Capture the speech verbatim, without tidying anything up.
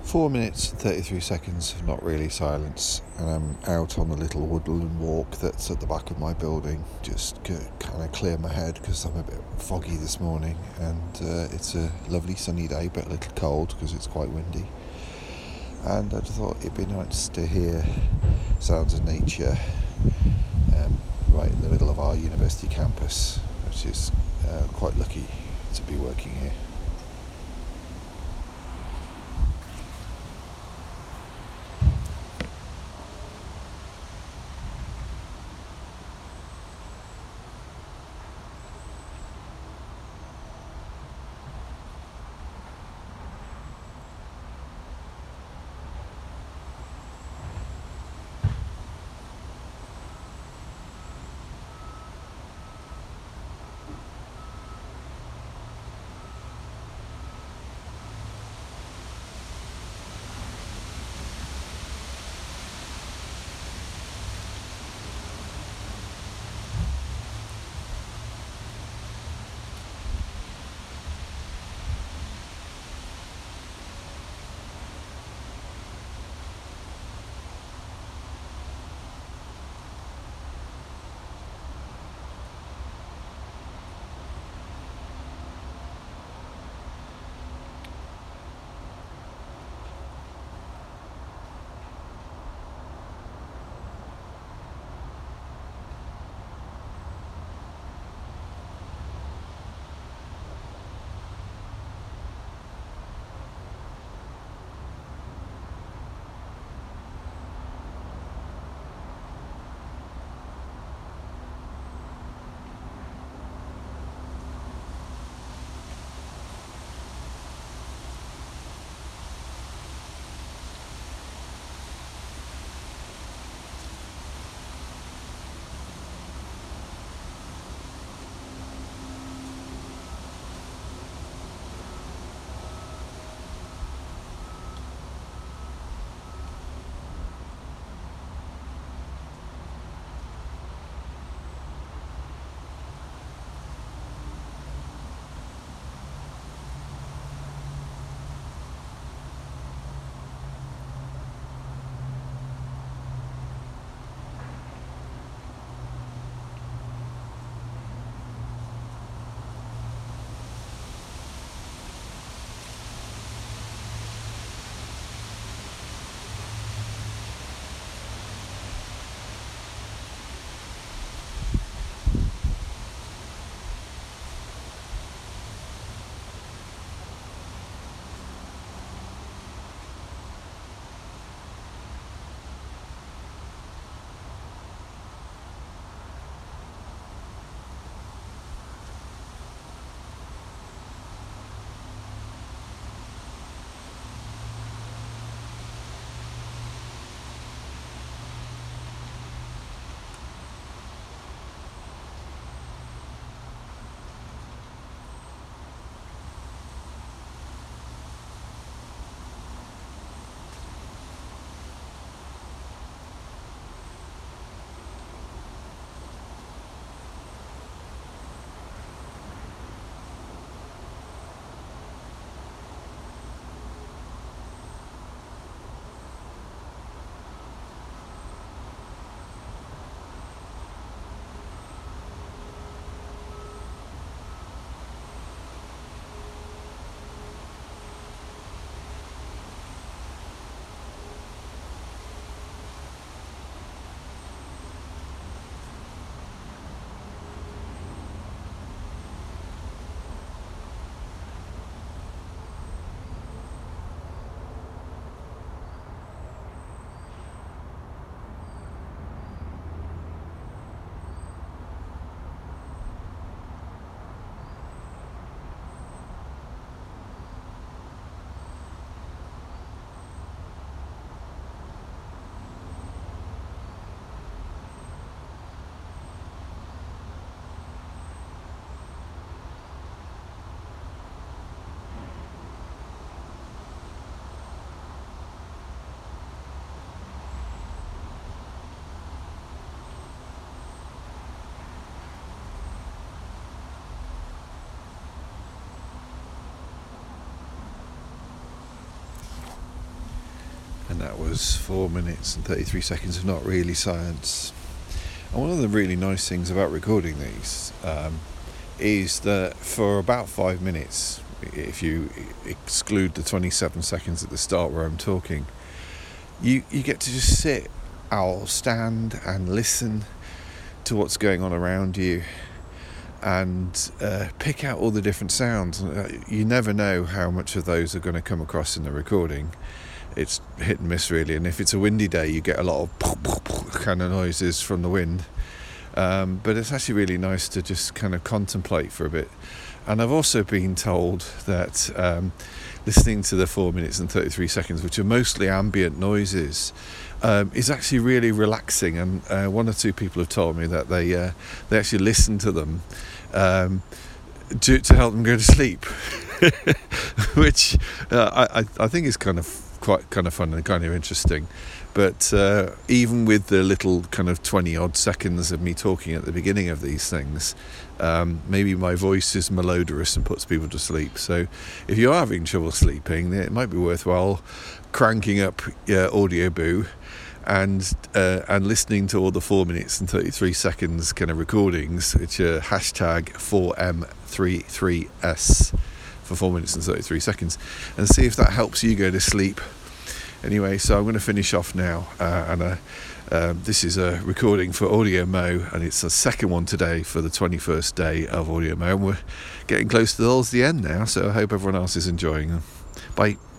Four minutes and thirty-three seconds of not really silence, and I'm out on the little woodland walk that's at the back of my building, just to kind of clear my head because I'm a bit foggy this morning, and uh, it's a lovely sunny day but a little cold because it's quite windy. And I just thought it'd be nice to hear sounds of nature um, right in the middle of our university campus, which is uh, quite lucky to be working here. And that was four minutes and thirty-three seconds of Not Really Silence. And one of the really nice things about recording these um, is that for about five minutes, if you exclude the twenty-seven seconds at the start where I'm talking, you, you get to just sit, or stand and listen to what's going on around you, and uh, pick out all the different sounds. You never know how much of those are going to come across in the recording. It's hit and miss really, and if it's a windy day you get a lot of kind of noises from the wind, um, but it's actually really nice to just kind of contemplate for a bit. And I've also been told that um, listening to the four minutes and thirty-three seconds, which are mostly ambient noises, um, is actually really relaxing. And uh, one or two people have told me that they uh, they actually listen to them um, to, to help them go to sleep, which uh, I, I think is kind of quite kind of fun and kind of interesting. But uh, even with the little kind of twenty odd seconds of me talking at the beginning of these things, um, maybe my voice is melodious and puts people to sleep. So if you're having trouble sleeping, then it might be worthwhile cranking up your Audio Boo and uh, and listening to all the four minutes and thirty-three seconds kind of recordings, which are hashtag four M thirty-three S for four minutes and thirty-three seconds, and see if that helps you go to sleep. Anyway, so I'm going to finish off now, uh, and uh, um, this is a recording for Audio Mo, and it's the second one today for the twenty-first day of Audio Mo, and we're getting close to the, the end now, so I hope everyone else is enjoying them. Bye.